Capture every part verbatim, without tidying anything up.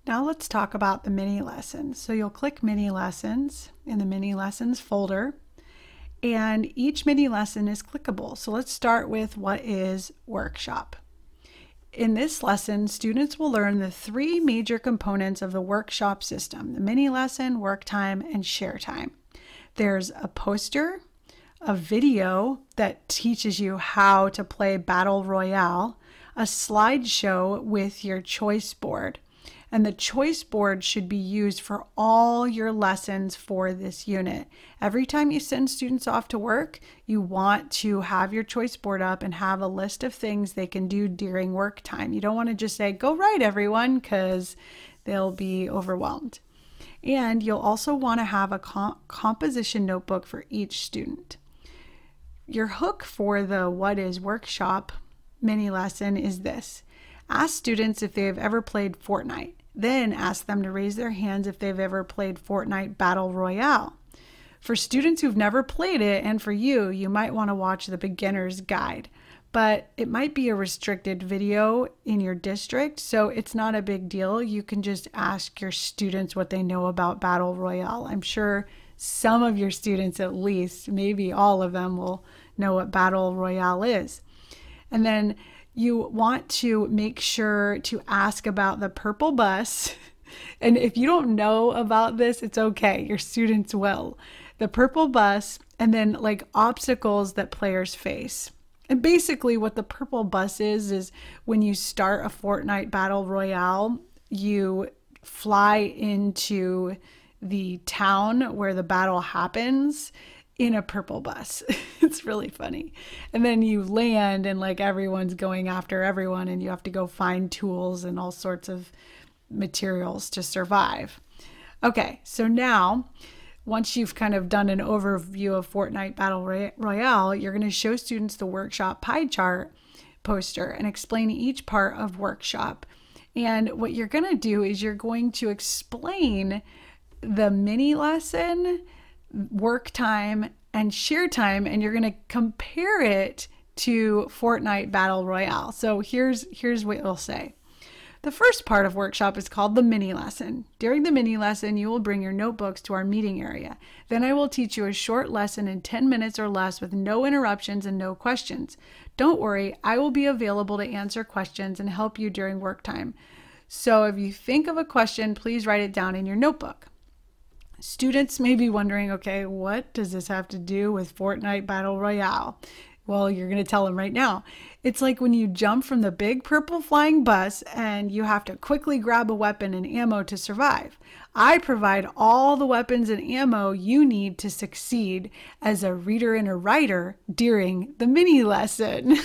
Now let's talk about the mini lessons. So you'll click mini lessons in the mini lessons folder, and each mini lesson is clickable. So let's start with what is workshop. In this lesson, students will learn the three major components of the workshop system: the mini lesson, work time, and share time. There's a poster, a video that teaches you how to play Battle Royale, a slideshow with your choice board. And the choice board should be used for all your lessons for this unit. Every time you send students off to work, you want to have your choice board up and have a list of things they can do during work time. You don't want to just say, go write everyone, because they'll be overwhelmed. And you'll also want to have a comp- composition notebook for each student. Your hook for the What is Workshop mini lesson is this. Ask students if they have ever played Fortnite. Then ask them to raise their hands if they've ever played Fortnite Battle Royale. For students who've never played it, and for you, you might want to watch the beginner's guide. But it might be a restricted video in your district, so it's not a big deal. You can just ask your students what they know about Battle Royale. I'm sure some of your students, at least, maybe all of them, will know what Battle Royale is. And then you want to make sure to ask about the purple bus. And if you don't know about this, it's okay. Your students will. The purple bus, and then like obstacles that players face. And basically what the purple bus is, is when you start a Fortnite Battle Royale, you fly into the town where the battle happens in a purple bus. It's really funny. And then you land and like everyone's going after everyone, and you have to go find tools and all sorts of materials to survive. Okay, so now once you've kind of done an overview of Fortnite Battle Royale, you're going to show students the workshop pie chart poster and explain each part of workshop. And what you're going to do is you're going to explain the mini lesson, work time, and share time, and you're going to compare it to Fortnite Battle Royale. So here's here's what you'll say. The first part of workshop is called the mini lesson. During the mini lesson, you will bring your notebooks to our meeting area. Then I will teach you a short lesson in ten minutes or less with no interruptions and no questions. Don't worry, I will be available to answer questions and help you during work time. So if you think of a question, please write it down in your notebook. Students may be wondering, okay, what does this have to do with Fortnite Battle Royale? Well, you're going to tell them right now. It's like when you jump from the big purple flying bus and you have to quickly grab a weapon and ammo to survive. I provide all the weapons and ammo you need to succeed as a reader and a writer during the mini lesson.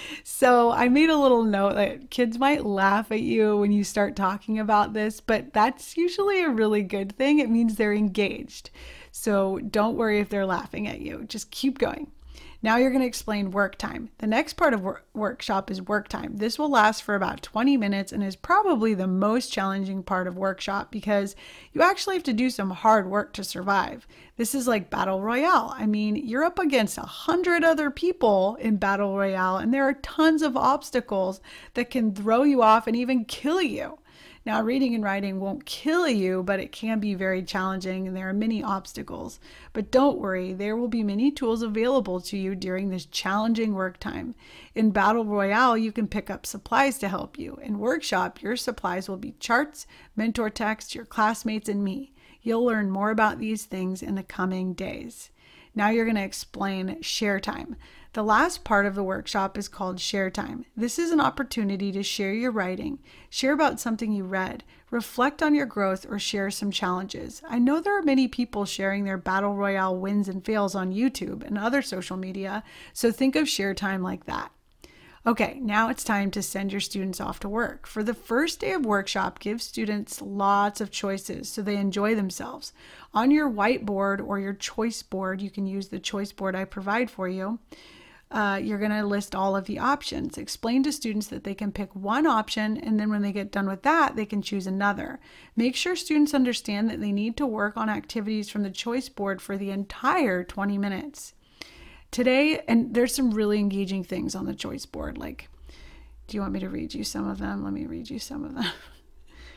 So I made a little note that kids might laugh at you when you start talking about this, but that's usually a really good thing. It means they're engaged. So don't worry if they're laughing at you. Just keep going. Now you're going to explain work time. The next part of wor- workshop is work time. This will last for about twenty minutes and is probably the most challenging part of workshop because you actually have to do some hard work to survive. This is like Battle Royale. I mean, you're up against a hundred other people in Battle Royale, and there are tons of obstacles that can throw you off and even kill you. Now, reading and writing won't kill you, but it can be very challenging, and there are many obstacles. But don't worry, there will be many tools available to you during this challenging work time. In Battle Royale, you can pick up supplies to help you. In Workshop, your supplies will be charts, mentor text, your classmates, and me. You'll learn more about these things in the coming days. Now you're going to explain share time. The last part of the workshop is called share time. This is an opportunity to share your writing, share about something you read, reflect on your growth, or share some challenges. I know there are many people sharing their Battle Royale wins and fails on YouTube and other social media, so think of share time like that. Okay, now it's time to send your students off to work. For the first day of workshop, give students lots of choices so they enjoy themselves. On your whiteboard or your choice board, you can use the choice board I provide for you. Uh, you're going to list all of the options. Explain to students that they can pick one option, and then when they get done with that, they can choose another. Make sure students understand that they need to work on activities from the choice board for the entire twenty minutes. Today, and there's some really engaging things on the choice board, like, do you want me to read you some of them? Let me read you some of them.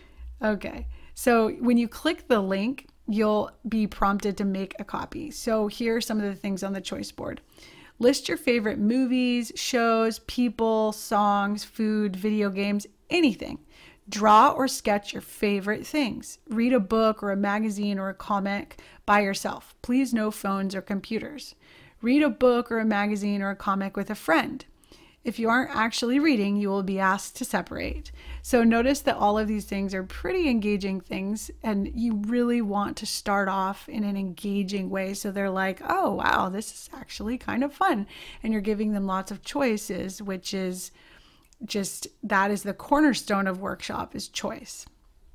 Okay, so when you click the link, you'll be prompted to make a copy. So here are some of the things on the choice board. List your favorite movies, shows, people, songs, food, video games, anything. Draw or sketch your favorite things. Read a book or a magazine or a comic by yourself. Please no phones or computers. Read a book or a magazine or a comic with a friend. If you aren't actually reading, you will be asked to separate. So notice that all of these things are pretty engaging things, and you really want to start off in an engaging way. So they're like, oh, wow, this is actually kind of fun. And you're giving them lots of choices, which is just, that is the cornerstone of workshop, is choice.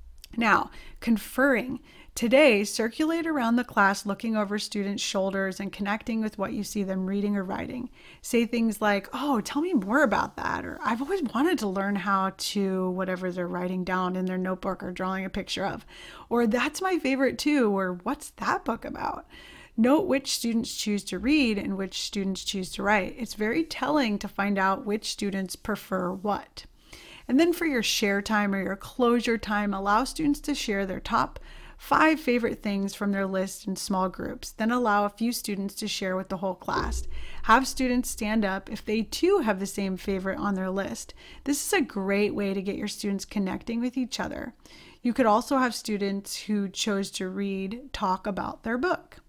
Now, conferring. Today, circulate around the class looking over students' shoulders and connecting with what you see them reading or writing. Say things like, oh, tell me more about that, or I've always wanted to learn how to, whatever they're writing down in their notebook or drawing a picture of, or that's my favorite too, or what's that book about? Note which students choose to read and which students choose to write. It's very telling to find out which students prefer what. And then for your share time or your closure time, allow students to share their top five favorite things from their list in small groups. Then allow a few students to share with the whole class. Have students stand up if they too have the same favorite on their list. This is a great way to get your students connecting with each other. You could also have students who chose to read talk about their book.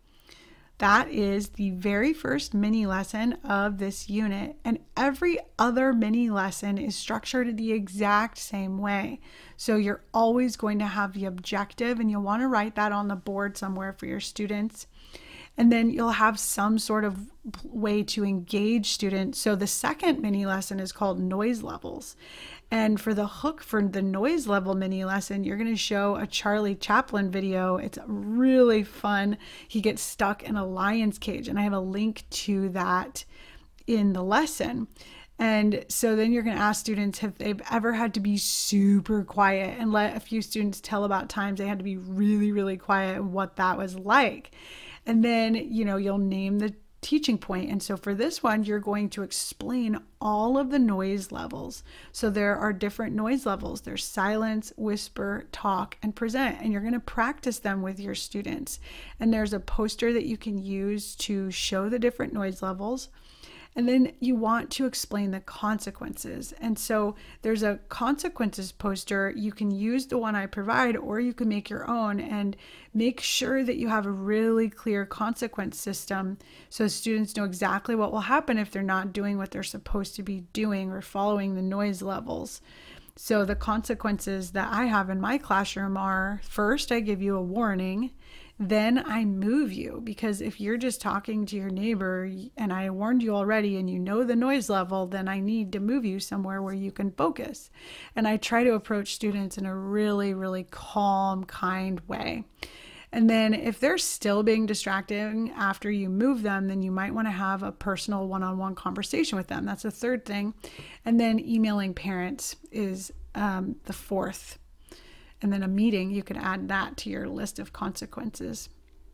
That is the very first mini lesson of this unit, and every other mini lesson is structured the exact same way. So you're always going to have the objective, and you'll want to write that on the board somewhere for your students. And then you'll have some sort of way to engage students. So the second mini lesson is called noise levels. And for the hook for the noise level mini lesson, you're going to show a Charlie Chaplin video. It's really fun. He gets stuck in a lion's cage, and I have a link to that in the lesson. And so then you're going to ask students if they've ever had to be super quiet, and let a few students tell about times they had to be really, really quiet and what that was like. And then, you know, you'll name the teaching point. And so for this one, you're going to explain all of the noise levels. So there are different noise levels. There's silence, whisper, talk, and present. And you're going to practice them with your students. And there's a poster that you can use to show the different noise levels. And then you want to explain the consequences. And so there's a consequences poster. You can use the one I provide, or you can make your own, and make sure that you have a really clear consequence system so students know exactly what will happen if they're not doing what they're supposed to be doing or following the noise levels. So the consequences that I have in my classroom are, first, I give you a warning. Then I move you, because if you're just talking to your neighbor and I warned you already and you know the noise level, then I need to move you somewhere where you can focus. And I try to approach students in a really, really calm, kind way. And then if they're still being distracting after you move them, then you might want to have a personal one-on-one conversation with them. That's the third thing. And then emailing parents is um, the fourth. And then a meeting, you can add that to your list of consequences.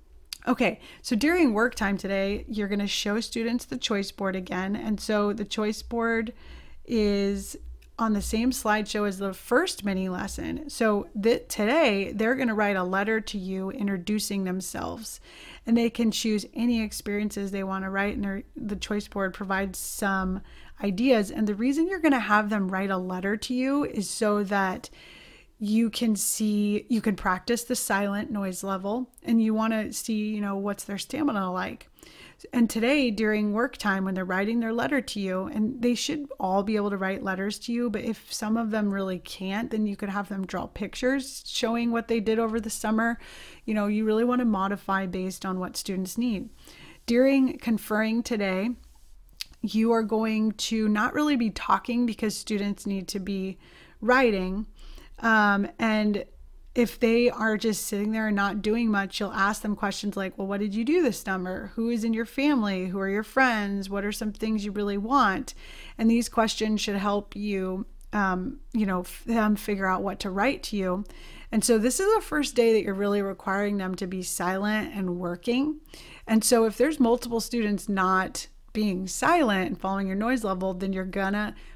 Okay, so during work time today, you're going to show students the choice board again. And so the choice board is on the same slideshow as the first mini lesson. So that today, they're going to write a letter to you introducing themselves. And they can choose any experiences they want to write, and the choice board provides some ideas. And the reason you're going to have them write a letter to you is so that you can see, you can practice the silent noise level, and you want to see, you know, what's their stamina like. And today during work time, when they're writing their letter to you, and they should all be able to write letters to you, but if some of them really can't, then you could have them draw pictures showing what they did over the summer. You know, you really want to modify based on what students need. During conferring today, you are going to not really be talking, because students need to be writing. Um, and if they are just sitting there and not doing much, you'll ask them questions like, well, what did you do this summer? Who is in your family? Who are your friends? What are some things you really want? And these questions should help you, um, you know, them figure out what to write to you. And so this is the first day that you're really requiring them to be silent and working. And so if there's multiple students not being silent and following your noise level, then you're gonna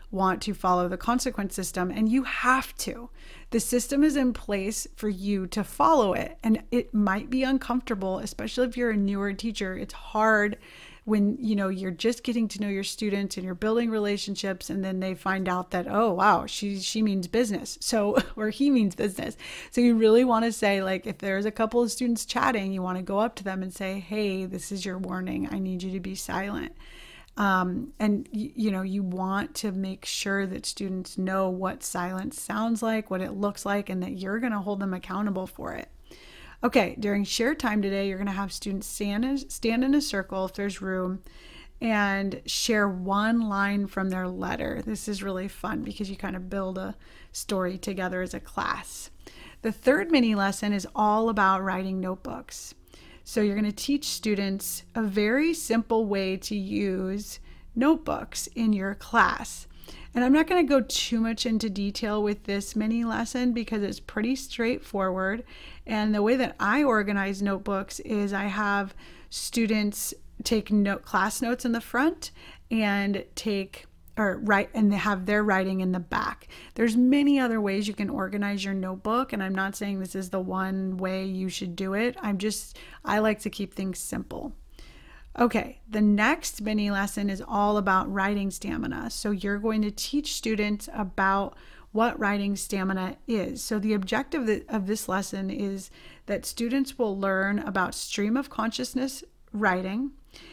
want to follow the consequence system, and you have to. The system is in place for you to follow it, and it might be uncomfortable, especially if you're a newer teacher. It's hard when, you know, you're just getting to know your students and you're building relationships, and then they find out that, oh, wow, she she means business. So, or he means business. So you really want to say, like, if there's a couple of students chatting, you want to go up to them and say, hey, this is your warning. I need you to be silent. Um, and, you know, you want to make sure that students know what silence sounds like, what it looks like, and that you're going to hold them accountable for it. Okay, during share time today, you're going to have students stand in, stand in a circle if there's room and share one line from their letter. This is really fun because you kind of build a story together as a class. The third mini lesson is all about writing notebooks. So you're going to teach students a very simple way to use notebooks in your class. And I'm not going to go too much into detail with this mini lesson because it's pretty straightforward. And the way that I organize notebooks is I have students take note class notes in the front and take or write and they have their writing in the back. There's many other ways you can organize your notebook, and I'm not saying this is the one way you should do it. I'm just I like to keep things simple. Okay, the next mini lesson is all about writing stamina. So you're going to teach students about what writing stamina is. So the objective of this lesson is that students will learn about stream of consciousness writing,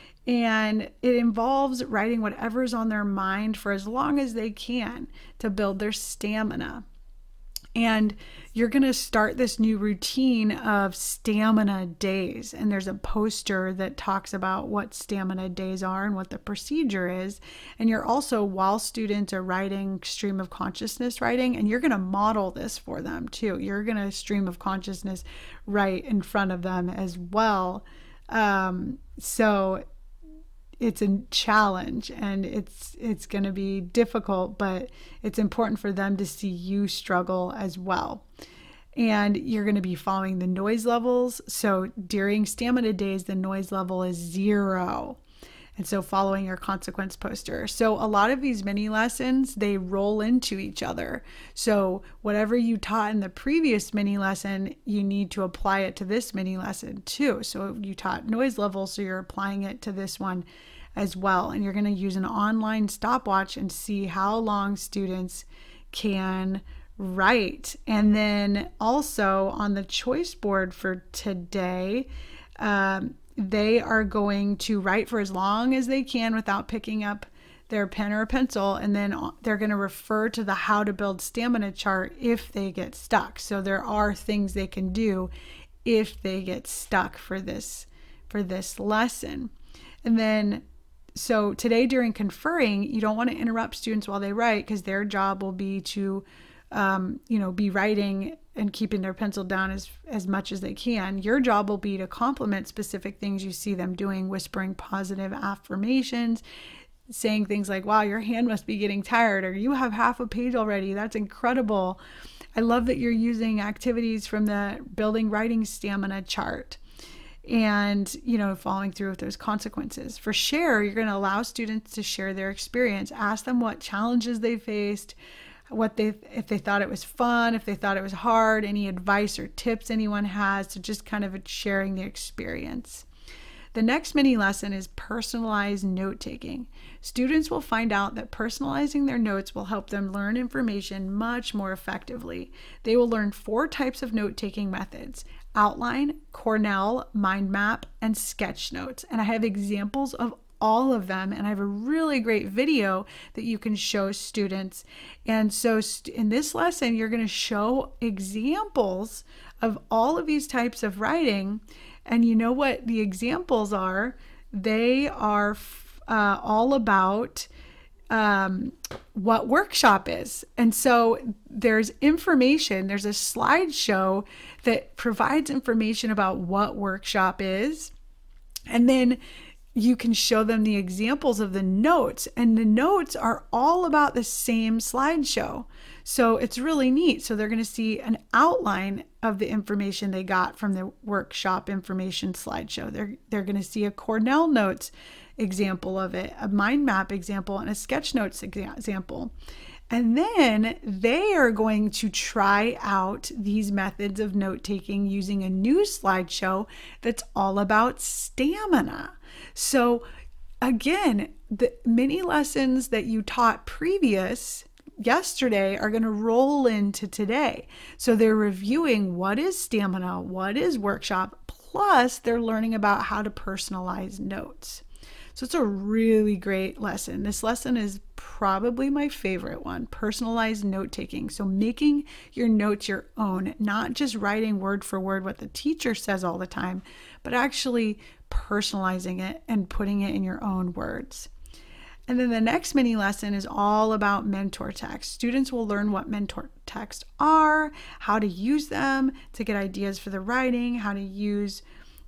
and it involves writing whatever's on their mind for as long as they can to build their stamina. And you're going to start this new routine of stamina days. And there's a poster that talks about what stamina days are and what the procedure is. And you're also, while students are writing stream of consciousness writing, and you're going to model this for them too. You're going to stream of consciousness right in front of them as well. Um, so it's a challenge, and it's it's going to be difficult, but it's important for them to see you struggle as well. And you're going to be following the noise levels. So during stamina days, the noise level is zero. And so following your consequence poster. So a lot of these mini lessons, they roll into each other. So whatever you taught in the previous mini lesson, you need to apply it to this mini lesson too. So you taught noise level, so you're applying it to this one as well. And you're going to use an online stopwatch and see how long students can write. And then also on the choice board for today, um, they are going to write for as long as they can without picking up their pen or a pencil, and then they're going to refer to the how to build stamina chart if they get stuck. So there are things they can do if they get stuck for this for this lesson. And then so today during conferring, you don't want to interrupt students while they write, because their job will be to um, you know, be writing and keeping their pencil down as, as much as they can. Your job will be to compliment specific things you see them doing, whispering positive affirmations, saying things like, wow, your hand must be getting tired, or you have half a page already. That's incredible. I love that you're using activities from the building writing stamina chart. And, you know, following through with those consequences. For share, you're going to allow students to share their experience. Ask them what challenges they faced, what they, if they thought it was fun, if they thought it was hard, any advice or tips anyone has, to just kind of sharing the experience. The next mini lesson is personalized note taking. Students will find out that personalizing their notes will help them learn information much more effectively. They will learn four types of note taking methods: outline, Cornell, mind map, and sketch notes. And I have examples of all of them, and I have a really great video that you can show students. And so in this lesson, you're going to show examples of all of these types of writing. And you know what the examples are? They are uh, all about um, what workshop is. And so there's information, there's a slideshow that provides information about what workshop is. And then you can show them the examples of the notes, and the notes are all about the same slideshow. So it's really neat. So they're going to see an outline of the information they got from the workshop information slideshow. They're, they're going to see a Cornell Notes example of it, a mind map example, and a Sketchnotes example. And then they are going to try out these methods of note-taking using a new slideshow that's all about stamina. So again, the mini lessons that you taught previous yesterday are going to roll into today. So they're reviewing what is stamina, what is workshop, plus they're learning about how to personalize notes. So it's a really great lesson. This lesson is probably my favorite one, personalized note-taking. So making your notes your own, not just writing word for word what the teacher says all the time, but actually personalizing it and putting it in your own words. And then the next mini lesson is all about mentor text. Students will learn what mentor texts are, how to use them to get ideas for the writing, how to use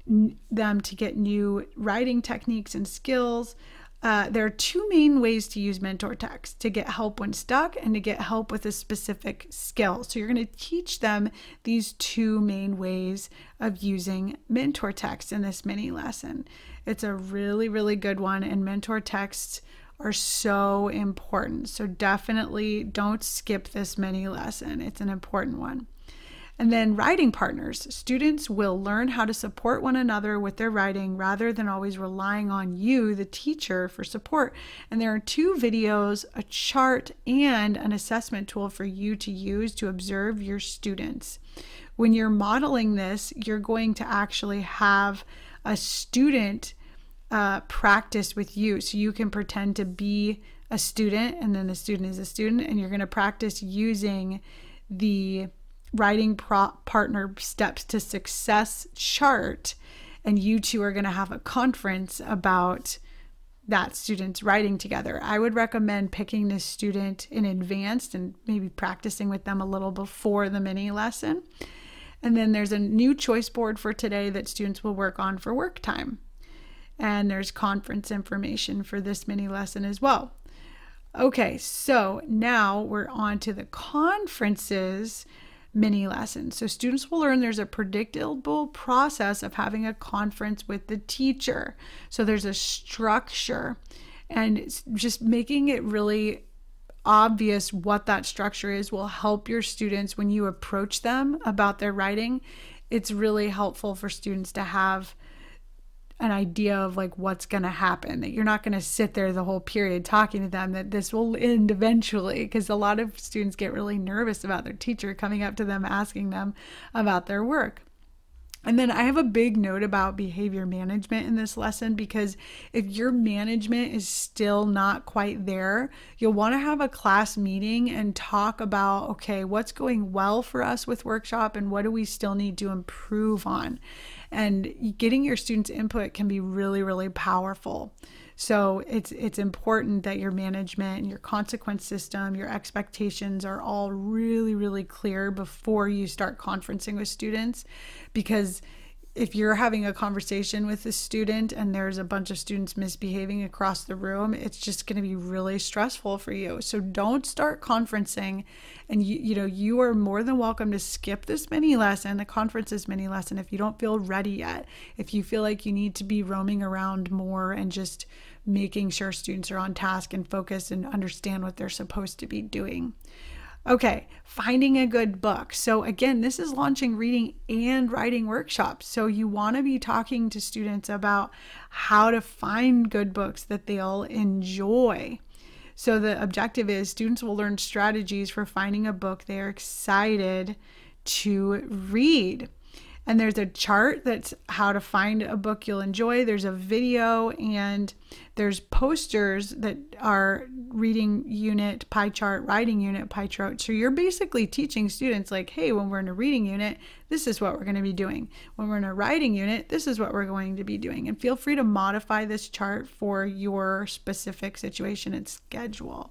them to get new writing techniques and skills. Uh, there are two main ways to use mentor text: to get help when stuck and to get help with a specific skill. So you're going to teach them these two main ways of using mentor text in this mini lesson. It's a really, really good one, and mentor texts are so important. So definitely don't skip this mini lesson. It's an important one. And then writing partners. Students will learn how to support one another with their writing rather than always relying on you, the teacher, for support. And there are two videos, a chart, and an assessment tool for you to use to observe your students. When you're modeling this, you're going to actually have a student uh, practice with you. So you can pretend to be a student, and then the student is a student, and you're going to practice using the writing pro- partner steps to success chart, and you two are going to have a conference about that student's writing together. I would recommend picking this student in advance and maybe practicing with them a little before the mini lesson. And then there's a new choice board for today that students will work on for work time. And there's conference information for this mini lesson as well. Okay, so now we're on to the conferences mini lessons. So students will learn there's a predictable process of having a conference with the teacher. So there's a structure, and it's just making it really obvious what that structure is will help your students when you approach them about their writing. It's really helpful for students to have an idea of like what's going to happen, that you're not going to sit there the whole period talking to them, that this will end eventually, because a lot of students get really nervous about their teacher coming up to them asking them about their work. And then I have a big note about behavior management in this lesson, because if your management is still not quite there, you'll want to have a class meeting and talk about, okay, what's going well for us with workshop and what do we still need to improve on? And getting your students' input can be really, really powerful. So it's it's important that your management and your consequence system, your expectations are all really, really clear before you start conferencing with students. Because if you're having a conversation with a student and there's a bunch of students misbehaving across the room, it's just going to be really stressful for you. So don't start conferencing, and you, you know, you are more than welcome to skip this mini lesson, the conferences mini lesson, if you don't feel ready yet. If you feel like you need to be roaming around more and just making sure students are on task and focused and understand what they're supposed to be doing. Okay, finding a good book. So again, this is launching reading and writing workshops. So you want to be talking to students about how to find good books that they'll enjoy. So the objective is students will learn strategies for finding a book they're excited to read. And there's a chart that's how to find a book you'll enjoy. There's a video, and there's posters that are reading unit, pie chart, writing unit, pie chart. So you're basically teaching students like, hey, when we're in a reading unit, this is what we're going to be doing. When we're in a writing unit, this is what we're going to be doing. And feel free to modify this chart for your specific situation and schedule.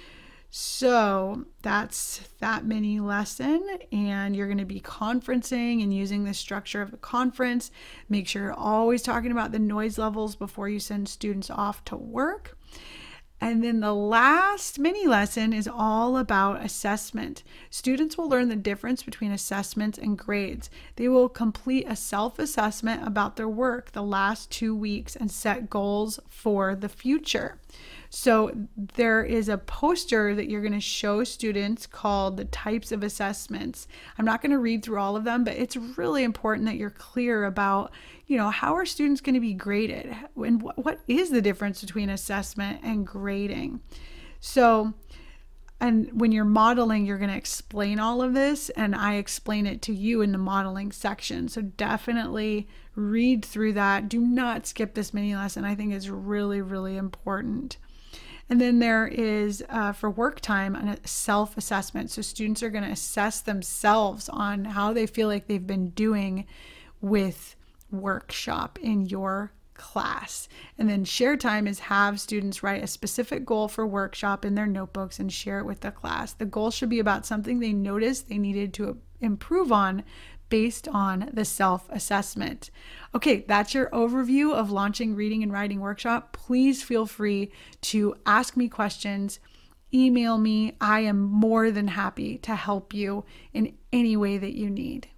So that's that mini lesson, and you're going to be conferencing and using the structure of the conference. Make sure you're always talking about the noise levels before you send students off to work. And then the last mini lesson is all about assessment. Students will learn the difference between assessments and grades. They will complete a self-assessment about their work the last two weeks and set goals for the future. So there is a poster that you're going to show students called the types of assessments. I'm not going to read through all of them, but it's really important that you're clear about, you know, how are students going to be graded and what is the difference between assessment and grading. So, and when you're modeling, you're going to explain all of this, and I explain it to you in the modeling section. So definitely read through that. Do not skip this mini lesson. I think it's really, really important. And then there is, uh, for work time, a self-assessment. So students are going to assess themselves on how they feel like they've been doing with workshop in your class. And then share time is have students write a specific goal for workshop in their notebooks and share it with the class. The goal should be about something they noticed they needed to improve on based on the self-assessment. Okay, that's your overview of launching Reading and Writing Workshop. Please feel free to ask me questions, email me. I am more than happy to help you in any way that you need.